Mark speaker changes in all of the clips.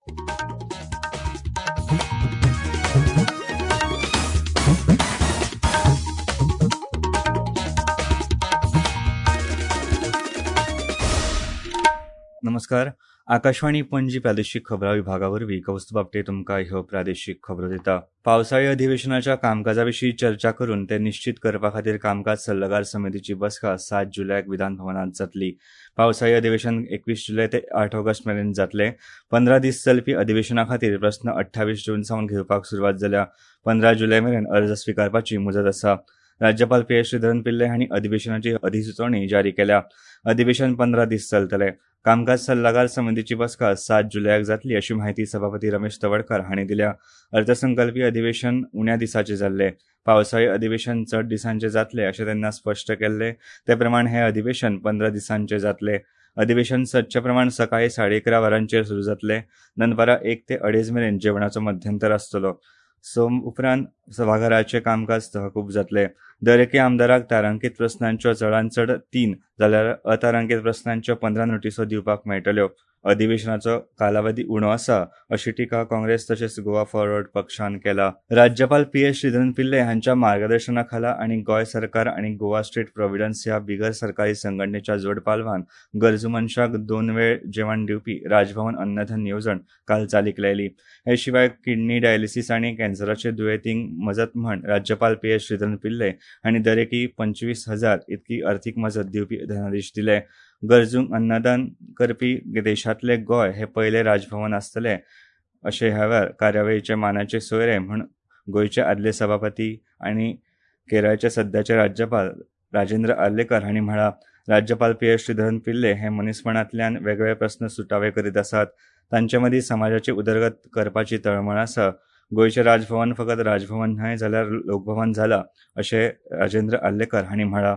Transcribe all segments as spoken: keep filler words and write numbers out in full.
Speaker 1: नमस्कार. आकाशवाणी पणजी प्रादेशीक खबरां विभागावरवीं कौस्तुभ आपटे तुमकां ह्यो प्रादेशीक खबरो दिता. पावसाळी अधिवेशनाच्या कामकाजाविशीं चर्चा करून ते निश्चित करपा खातीर कामकाज सल्लागार समितीची बसका सात जुलयाक विधानभवनांत जातली. पावसाळी अधिवेशन एकवीस जुलय ते आठ ऑगस्ट मेरेन जातले. पंदरा दीस चलपी अधिवेशना खातीर प्रस्न अठ्ठावीस जून सावन घेवपाक सुरवात जाल्या. पंदरा जुलय मेरेन अर्ज स्विकारपाची मुजत आसा. राज्यपाल पी एस श्रीधरन पिल्ले हांणी अधिवेशनाची अधिसुचोवणी जारी केल्या. अधिवेशन पंदरा दीस चलतलें. कामकाज सल्लागार समितीची बसका सात जुलयाक जातली अशी माहिती सभापती रमेश तवडकार हांणी दिल्या. अर्थसंकल्पीय अधिवेशन उण्या दिसाचे जाल्ले. पावसाळी अधिवेशन चड दिसांचे जातले अशें तेन्ना स्पश्ट केल्ले. ते प्रमाण हे अधिवेशन पंदरा दिसांचे जातले. अधिवेशन सदचे प्रमाण सकाळी साडे अकरा वरांचेर सुरू जातले. दनपारां एक ते अडेज मेरेन जेवणाचो मध्यंतर आसतलो. सोम उपरांत सभाघराचें कामकाज तहकूब जातलें. दरेके आमदाराक तारांकीत प्रस्नांच्यो चडांत चड तीन जाल्यार अतारांकीत प्रस्नांच्यो पंदरा नोटीसो दिवपाक मेळटल्यो. अधिवेशनाचो कालावधी उणो आसा अशी टिका काँग्रेस तशेंच गोवा फॉरवर्ड पक्षान केला. राज्यपाल पी एस श्रीधरन पिल्ले हांच्या मार्गदर्शना खाला आनी गोंय सरकार आनी गोवा स्टेट प्रॉव्हिडन्स ह्या बिगर सरकारी संघटनेच्या जोड पालवान गरजू मनशाक दोन वेळ जेवण दिवपी राजभवन अन्नधन येवजण काल चालीक लायली. हे शिवाय किडनी डायलिसीस आनी कॅन्सराचे दुयेंतींक मजत म्हण राज्यपाल पी एस श्रीधरन पिल्ले हांणी दरेकी पंचवीस हजार इतकी अर्थीक मजत दिवपी धनादेश दिले. गरजूंक अन्नदान करपी देशांतले गोंय हे पयले राजभवन आसतले अशें ह्या कार्यावळीचे मानाचे सोयरे म्हूण गोंयचे आदले सभापती आनी केरळचे सध्याचे राज्यपाल राजेंद्र आर्लेकर हांणी म्हळां. राज्यपाल पी एस श्रीधरन पिल्ले हे मनीसपणांतल्यान वेगवेगळे प्रस्न सुटावे करीत आसात. तांचे मदीं समाजाची उदरगत करपाची तळमळ आसा. गोंयचे राजभवन फकत राजभवन न्हय जाल्यार लोकभवन जाला अशें राजेंद्र आर्लेकर हांणी म्हळां.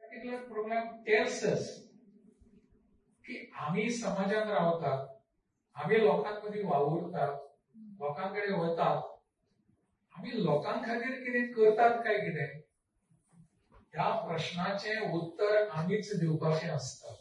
Speaker 2: आम्ही समाजात रावतात, आम्ही लोकांमध्ये वावरतात, लोकांकडे वतात, आम्ही लोकांखातीर कितें करतात काय कितें ह्या प्रश्नाचे उत्तर आमीच दिवपाचें आसता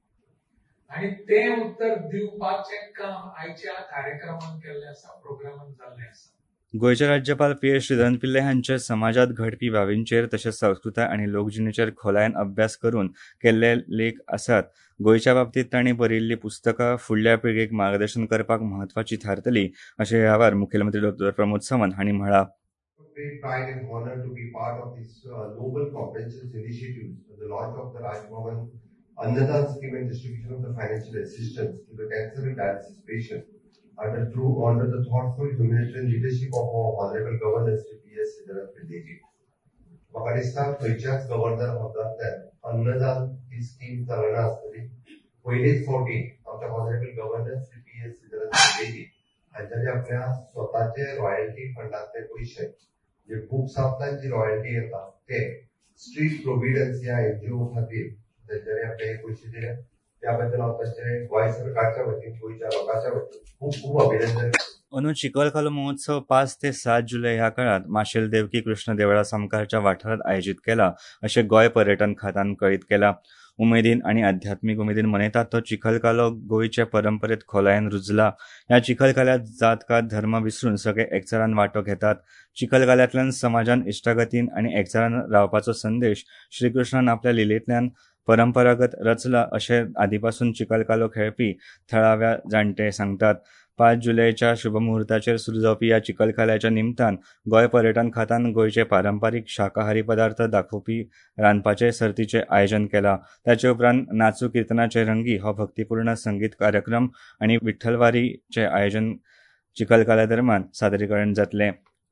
Speaker 2: आणि ते उत्तर दिवपाचें काम आयच्या कार्यक्रमान केल्लें आसा, प्रोग्रामान जाल्लें आसा.
Speaker 1: गोंयचे राज्यपाल पी एस श्रीधरन पिल्ले हांचे समाजात घडपी बाबींचेर तशेंच संस्कृताय आनी लोकजिणेचेर खोलायेन अभ्यास करून केल्ले लेख आसात. गोंयच्या बाबतींत तांणी बरयल्लीं पुस्तकां फुडल्या पिळगेक मार्गदर्शन करपाक म्हत्वाची थारतली अशें ह्या वेळार मुखेलमंत्री डॉ प्रमोद सावंत हांणी म्हळां.
Speaker 3: Great pride and honor to be part of this uh, noble comprehensive initiative, the launch of the Rajbhavan Annadan scheme and distribution of the financial assistance to the cancer and dialysis patients under through under the thoughtful humanitarian leadership of our honorable governor Sri P S Shridharan Pilleji. म्हाका दिसता खंयच्याच governor होद्यांतल्यान अन्नदान ही scheme चलना आसतली. पयलीच फावटी आमच्या honourable governor Shri P S Sreedharan पिल्लेजी हांच्यानी आपल्या स्वताचे रॉयल्टी फंडांतले पयशे जे बुक्स ऑफलायन जी रॉयल्टी येता ते स्ट्रीट प्रोव्हिडन्स ह्या एनजीओ खातीर तेंच्यांनी आपले पयशे दिले. त्या बद्दल हांव तांचे गोंय सरकारच्या वतीन गोंयच्या लोकांच्या वतीन खूब खूब अभिनंदन.
Speaker 1: अंदू चिखलकालो महोत्सव पाच ते सात जुलय ह्या काळात माशेल देवकी कृष्ण देवळा सामकारच्या वाठारात आयोजीत केला अशें गोंय पर्यटन खात्यान कळीत केला. उमेदीन आनी आध्यात्मीक उमेदीन मनयतात तो चिखलकालो गोंयचे परंपरेत खोलायेन रुजला. ह्या चिखलकाल्यात जातकात धर्म विसरून सगळे एकचारान वांटो घेतात. चिखलकाल्यातल्यान समाजान इश्टागतीन आनी एकचारान रावपाचो संदेश श्रीकृष्णान आपल्या लिलेंतल्यान परंपरागत रचला अशें आदीपासून चिखलकालो खेळपी थळाव्या जाणटे सांगतात. पाच जुलयच्या शुभमुहूर्ताचेर सुरू जावपी ह्या चिखलकाल्याच्या निमतान गोंय पर्यटन खात्यान गोंयचे पारंपारीक शाकाहारी पदार्थ दाखोवपी रांदपाचे सर्तीचे आयोजन केला. ताचे उपरांत नाचू किर्तनाचे रंगी हो भक्तीपूर्ण संगीत कार्यक्रम आनी विठ्ठलवारीचे आयोजन चिखलकाल्या दरम्यान सादरीकरण जातलें.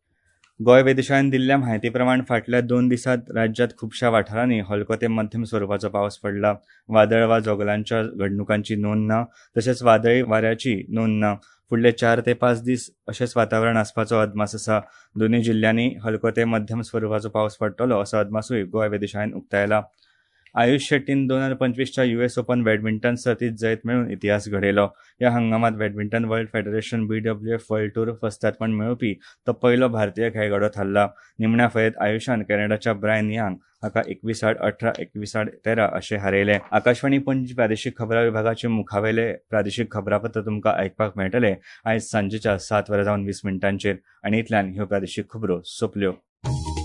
Speaker 1: गोंय वेधशाळेन दिल्ल्या म्हायती प्रमाण फाटल्या दोन दिसांत राज्यात खुबशा वाठारांनी हलको ते मध्यम स्वरुपाचो पावस पडला. वादळ वा जोगलांच्या घडणुकांची नोंद ना तशेंच वादळी वाऱ्याची नोंद ना. फुडले चार ते पाच दीस अशेंच वातावरण आसपाचो अदमास आसा. दोनूय जिल्ल्यांनी हलको ते मध्यम स्वरुपाचो पावस पडटलो असो अदमासूय गोंय वेधशाळेन उक्तायला. आयुष शेट्टीन दोन हजार पंचवीसच्या युएस ओपन बॅडमिंटन सर्तीत जैत मेळून इतिहास घडयलो. ह्या हंगामात badminton world federation BWF world tour फस्तादपण मेळोवपी तो पयलो भारतीय खेळगडो थारला. निमण्या फयत आयुषान कॅनडाच्या ब्रायन यांग हाका एकवीस आड अठरा एकवीस आड तेरा अशें हारयले. आकाशवाणी पणजी प्रादेशीक खबरां विभागाचे मुखावेले प्रादेशीक खबरापत्र तुमकां आयकपाक मेळटले आयज सांजेच्या सात वरां जावन वीस मिनटांचेर. आनी इतल्यान ह्यो प्रादेशीक खबरो सोंपल्यो.